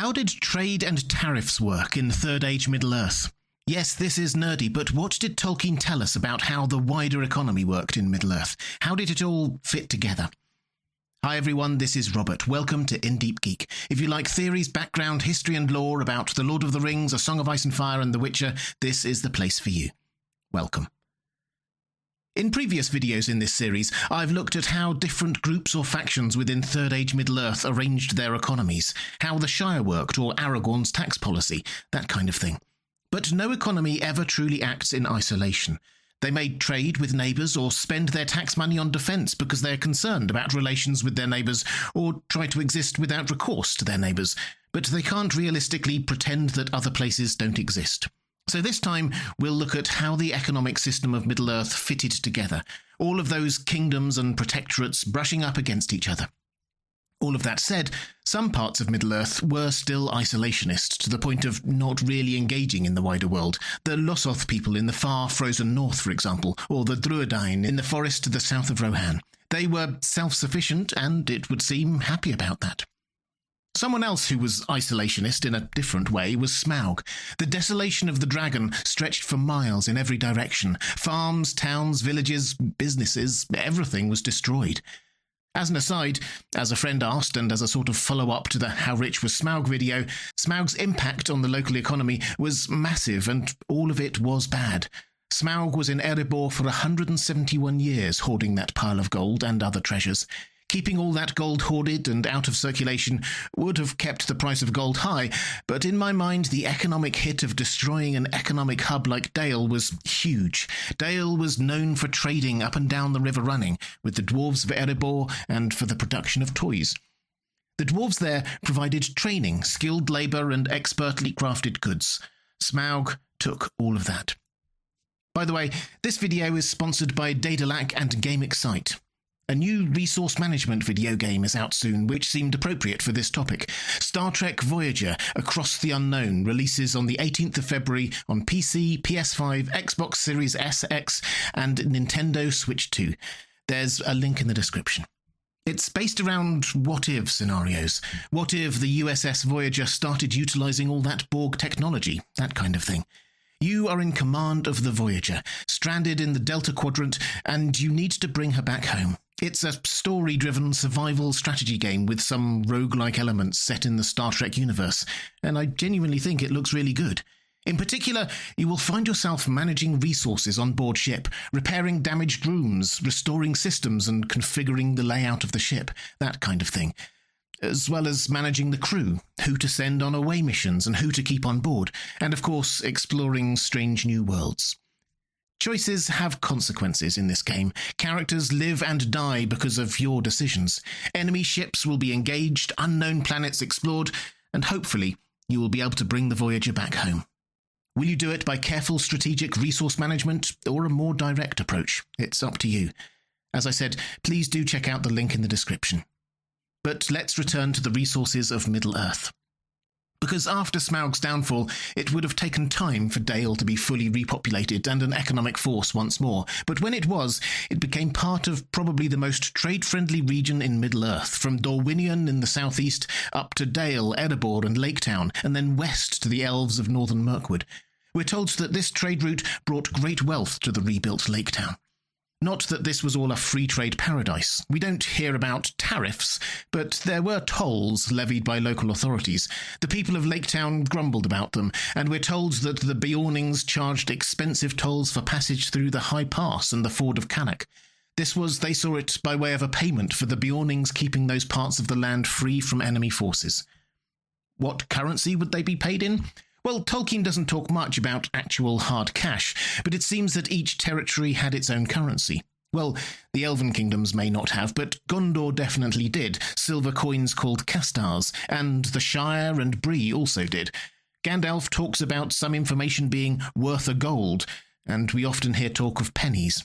How did trade and tariffs work in Third Age Middle-earth? Yes, this is nerdy, but what did Tolkien tell us about how the wider economy worked in Middle-earth? How did it all fit together? Hi everyone, this is Robert. Welcome to In Deep Geek. If you like theories, background, history and lore about The Lord of the Rings, A Song of Ice and Fire and The Witcher, this is the place for you. Welcome. In previous videos in this series, I've looked at how different groups or factions within Third Age Middle-earth arranged their economies, how the Shire worked or Aragorn's tax policy, that kind of thing. But no economy ever truly acts in isolation. They may trade with neighbours or spend their tax money on defence because they're concerned about relations with their neighbours or try to exist without recourse to their neighbours, but they can't realistically pretend that other places don't exist. So this time, we'll look at how the economic system of Middle-earth fitted together, all of those kingdoms and protectorates brushing up against each other. All of that said, some parts of Middle-earth were still isolationist, to the point of not really engaging in the wider world. The Lossoth people in the far frozen north, for example, or the Druedain in the forest to the south of Rohan. They were self-sufficient and, it would seem, happy about that. Someone else who was isolationist in a different way was Smaug. The desolation of the dragon stretched for miles in every direction. Farms, towns, villages, businesses, everything was destroyed. As an aside, as a friend asked, and as a sort of follow-up to the How Rich Was Smaug video, Smaug's impact on the local economy was massive, and all of it was bad. Smaug was in Erebor for 171 years, hoarding that pile of gold and other treasures. Keeping all that gold hoarded and out of circulation would have kept the price of gold high, but in my mind the economic hit of destroying an economic hub like Dale was huge. Dale was known for trading up and down the River Running with the dwarves of Erebor and for the production of toys. The dwarves there provided training, skilled labour and expertly crafted goods. Smaug took all of that. By the way, this video is sponsored by Daedalus and GameXcite. A new resource management video game is out soon, which seemed appropriate for this topic. Star Trek Voyager Across the Unknown releases on the 18th of February on PC, PS5, Xbox Series S, X, and Nintendo Switch 2. There's a link in the description. It's based around what-if scenarios. What if the USS Voyager started utilising all that Borg technology? That kind of thing. You are in command of the Voyager, stranded in the Delta Quadrant, and you need to bring her back home. It's a story-driven survival strategy game with some roguelike elements set in the Star Trek universe, and I genuinely think it looks really good. In particular, you will find yourself managing resources on board ship, repairing damaged rooms, restoring systems and configuring the layout of the ship, that kind of thing, as well as managing the crew, who to send on away missions and who to keep on board, and of course exploring strange new worlds. Choices have consequences in this game. Characters live and die because of your decisions. Enemy ships will be engaged, unknown planets explored, and hopefully you will be able to bring the Voyager back home. Will you do it by careful strategic resource management or a more direct approach? It's up to you. As I said, please do check out the link in the description. But let's return to the resources of Middle-earth. Because after Smaug's downfall, it would have taken time for Dale to be fully repopulated and an economic force once more, but when it was, it became part of probably the most trade-friendly region in Middle-earth, from Dorwinion in the southeast up to Dale, Erebor and Laketown, and then west to the elves of northern Mirkwood. We're told that this trade route brought great wealth to the rebuilt Laketown. Not that this was all a free trade paradise. We don't hear about tariffs, but there were tolls levied by local authorities. The people of Laketown grumbled about them, and we're told that the Beornings charged expensive tolls for passage through the High Pass and the Ford of Cannock. This was, they saw it, by way of a payment for the Beornings keeping those parts of the land free from enemy forces. What currency would they be paid in? Well, Tolkien doesn't talk much about actual hard cash, but it seems that each territory had its own currency. Well, the Elven kingdoms may not have, but Gondor definitely did, silver coins called castars, and the Shire and Bree also did. Gandalf talks about some information being worth a gold, and we often hear talk of pennies.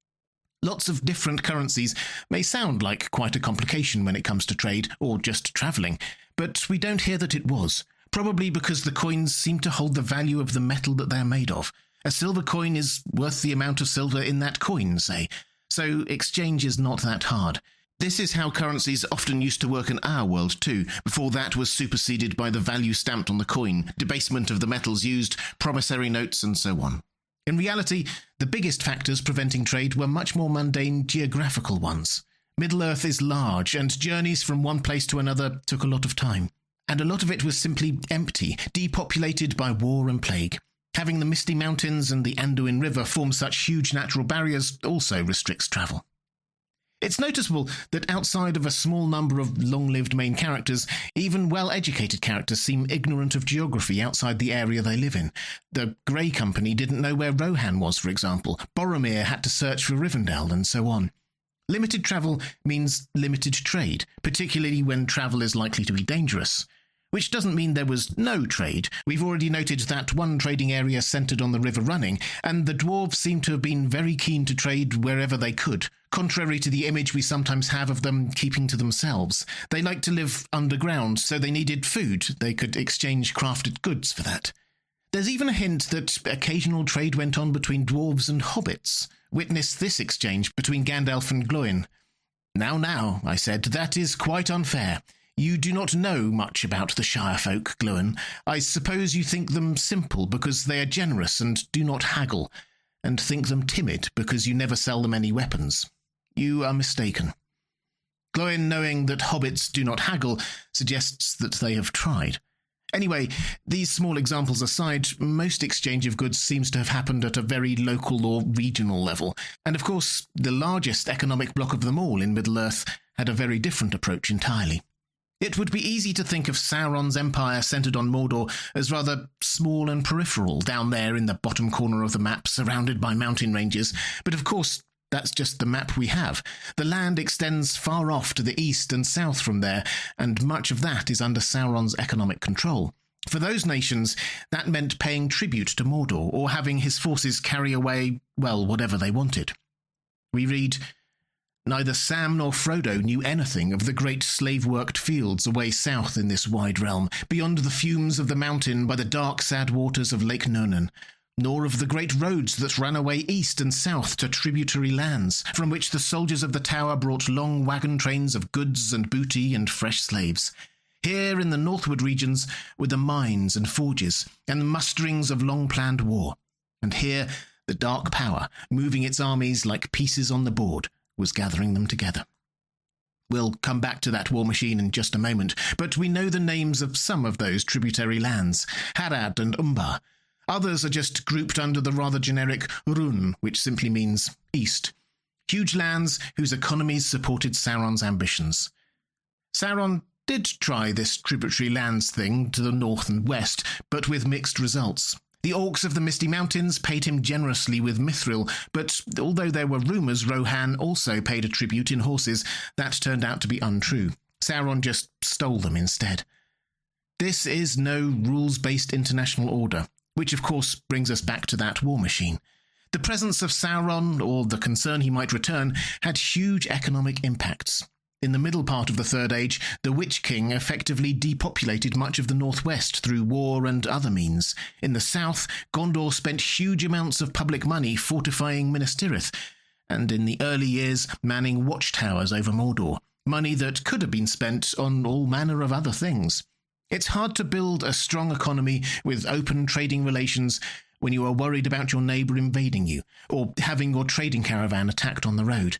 Lots of different currencies may sound like quite a complication when it comes to trade, or just travelling, but we don't hear that it was. Probably because the coins seem to hold the value of the metal that they're made of. A silver coin is worth the amount of silver in that coin, say. So exchange is not that hard. This is how currencies often used to work in our world too, before that was superseded by the value stamped on the coin, debasement of the metals used, promissory notes, and so on. In reality, the biggest factors preventing trade were much more mundane geographical ones. Middle-earth is large, and journeys from one place to another took a lot of time. And a lot of it was simply empty, depopulated by war and plague. Having the Misty Mountains and the Anduin River form such huge natural barriers also restricts travel. It's noticeable that outside of a small number of long-lived main characters, even well-educated characters seem ignorant of geography outside the area they live in. The Grey Company didn't know where Rohan was, for example. Boromir had to search for Rivendell, and so on. Limited travel means limited trade, particularly when travel is likely to be dangerous. Which doesn't mean there was no trade. We've already noted that one trading area centred on the River Running, and the dwarves seem to have been very keen to trade wherever they could, contrary to the image we sometimes have of them keeping to themselves. They liked to live underground, so they needed food. They could exchange crafted goods for that. There's even a hint that occasional trade went on between dwarves and hobbits. Witness this exchange between Gandalf and Glóin. Now, I said, that is quite unfair. You do not know much about the Shire folk, Glóin. I suppose you think them simple because they are generous and do not haggle, and think them timid because you never sell them any weapons. You are mistaken. Glóin, knowing that hobbits do not haggle, suggests that they have tried. Anyway, these small examples aside, most exchange of goods seems to have happened at a very local or regional level, and of course, the largest economic block of them all in Middle-earth had a very different approach entirely. It would be easy to think of Sauron's empire centred on Mordor as rather small and peripheral down there in the bottom corner of the map, surrounded by mountain ranges, but of course that's just the map we have. The land extends far off to the east and south from there, and much of that is under Sauron's economic control. For those nations, that meant paying tribute to Mordor, or having his forces carry away, well, whatever they wanted. We read, "Neither Sam nor Frodo knew anything of the great slave-worked fields away south in this wide realm, beyond the fumes of the mountain by the dark, sad waters of Lake Nurnen, nor of the great roads that ran away east and south to tributary lands, from which the soldiers of the Tower brought long wagon trains of goods and booty and fresh slaves. Here in the northward regions were the mines and forges, and musterings of long-planned war. And here the Dark Power, moving its armies like pieces on the board, was gathering them together." We'll come back to that war machine in just a moment, but we know the names of some of those tributary lands, Harad and Umbar. Others are just grouped under the rather generic Rún, which simply means east. Huge lands whose economies supported Sauron's ambitions. Sauron did try this tributary lands thing to the north and west, but with mixed results. The orcs of the Misty Mountains paid him generously with mithril, but although there were rumours Rohan also paid a tribute in horses, that turned out to be untrue. Sauron just stole them instead. This is no rules-based international order, which of course brings us back to that war machine. The presence of Sauron, or the concern he might return, had huge economic impacts. In the middle part of the Third Age, the Witch King effectively depopulated much of the northwest through war and other means. In the south, Gondor spent huge amounts of public money fortifying Minas Tirith, and in the early years manning watchtowers over Mordor, money that could have been spent on all manner of other things. It's hard to build a strong economy with open trading relations when you are worried about your neighbour invading you, or having your trading caravan attacked on the road.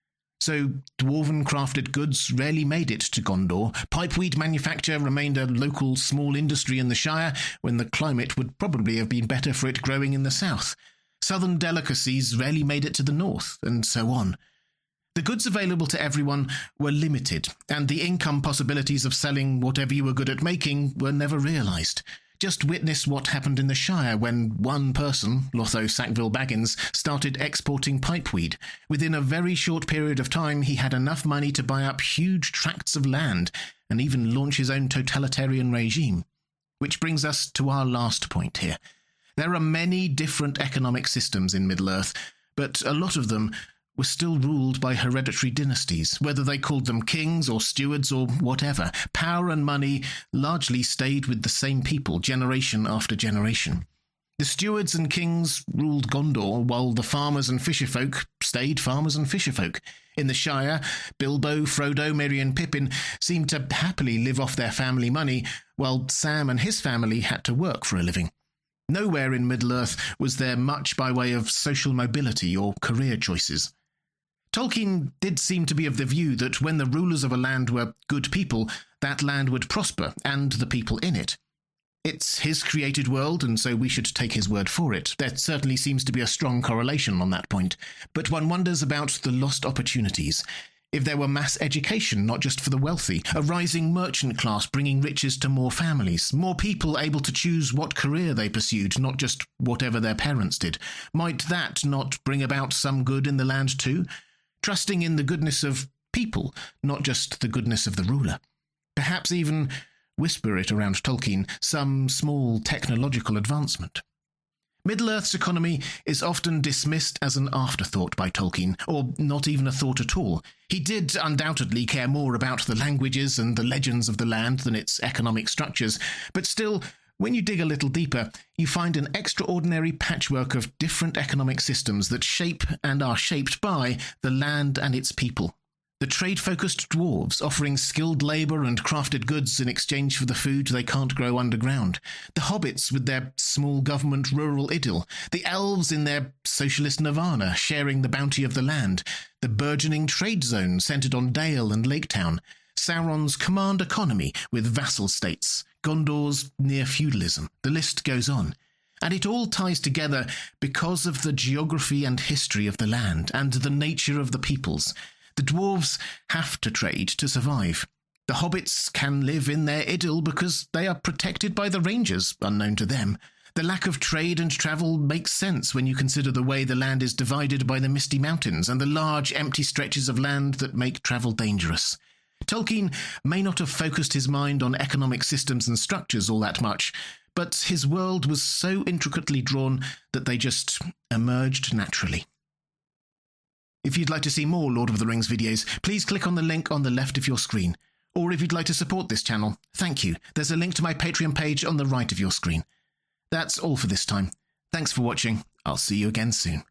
So dwarven crafted goods rarely made it to Gondor. Pipeweed manufacture remained a local small industry in the Shire, when the climate would probably have been better for it growing in the south. Southern delicacies rarely made it to the north, and so on. The goods available to everyone were limited, and the income possibilities of selling whatever you were good at making were never realised. Just witness what happened in the Shire when one person, Lotho Sackville Baggins, started exporting pipeweed. Within a very short period of time, he had enough money to buy up huge tracts of land and even launch his own totalitarian regime. Which brings us to our last point here. There are many different economic systems in Middle-earth, but a lot of them were still ruled by hereditary dynasties, whether they called them kings or stewards or whatever. Power and money largely stayed with the same people generation after generation. The stewards and kings ruled Gondor, while the farmers and fisherfolk stayed farmers and fisherfolk. In the Shire, Bilbo, Frodo, Merry and Pippin seemed to happily live off their family money, while Sam and his family had to work for a living. Nowhere in Middle-earth was there much by way of social mobility or career choices. Tolkien did seem to be of the view that when the rulers of a land were good people, that land would prosper, and the people in it. It's his created world, and so we should take his word for it. There certainly seems to be a strong correlation on that point. But one wonders about the lost opportunities. If there were mass education, not just for the wealthy, a rising merchant class bringing riches to more families, more people able to choose what career they pursued, not just whatever their parents did, might that not bring about some good in the land too? Trusting in the goodness of people, not just the goodness of the ruler. Perhaps even, whisper it around Tolkien, some small technological advancement. Middle-earth's economy is often dismissed as an afterthought by Tolkien, or not even a thought at all. He did undoubtedly care more about the languages and the legends of the land than its economic structures, but still, when you dig a little deeper, you find an extraordinary patchwork of different economic systems that shape and are shaped by the land and its people. The trade-focused dwarves offering skilled labour and crafted goods in exchange for the food they can't grow underground. The hobbits with their small government rural idyll. The elves in their socialist nirvana sharing the bounty of the land. The burgeoning trade zone centred on Dale and Laketown. Sauron's command economy with vassal states. Gondor's near-feudalism. The list goes on. And it all ties together because of the geography and history of the land and the nature of the peoples. The dwarves have to trade to survive. The hobbits can live in their idyll because they are protected by the rangers, unknown to them. The lack of trade and travel makes sense when you consider the way the land is divided by the misty mountains and the large empty stretches of land that make travel dangerous. Tolkien may not have focused his mind on economic systems and structures all that much, but his world was so intricately drawn that they just emerged naturally. If you'd like to see more Lord of the Rings videos, please click on the link on the left of your screen. Or if you'd like to support this channel, thank you. There's a link to my Patreon page on the right of your screen. That's all for this time. Thanks for watching. I'll see you again soon.